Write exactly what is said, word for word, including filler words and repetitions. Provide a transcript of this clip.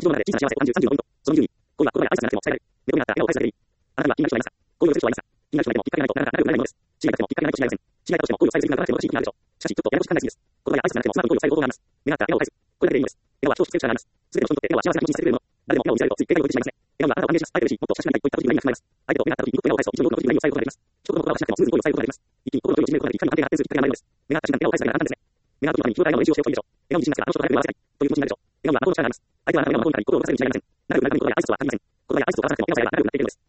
の中で小さな幸せを感じるさんじゅうのポイント。そのにじゅうに、恋は言葉や挨拶なくても伝えられる。眠くなった部屋を返すだけでいい。あなたには気になる人はいますか？恋をする人はいますか？気になる人がいてもきっかけがないとなかなか仲良くなれないものです。知りたくてもきっかけがないと知り合いません。知り合いとしても恋をさえする気がなくても正しい気になるでしょう。しかし、ちょっとややこしく考えすぎです。言葉や挨拶なくてもスマートに恋をさえる方法があります。願った部屋を返す。これだけでいいのです。部屋は人を引きつける力があります。すべての人にとって部屋は幸せな気持ちにさせてくれるもの。誰でも部屋を見せるとつい部屋に置いてしまいますね。部屋はあなたを歓迎します。愛くるしい、もっと親しくなりたいといった時に何が含まれます。相手と目が合った時に部屋を返すと一度多くの時に何を抑えることができます。一言の言葉をしなくてもスムーズに恋を抑えることができます。一気に心の距離を縮めることができ、いかにも関係が発展するきっかけが生まれるのです。願った瞬間部屋を返すだけが簡単ですね。願う時のために日頃からの練習をしておくといいでしょう。笑顔に自信がつくからあの人と早く目を合わせたいという気持ちになるでしょう。笑顔には魔法の力があります。相手はあなたの笑顔の方にから心を動かされるに違いありません。仲良くなるに心が合図とは話さなくても、言葉や合図を交わさなくても笑顔が仲良くなっていけるのです。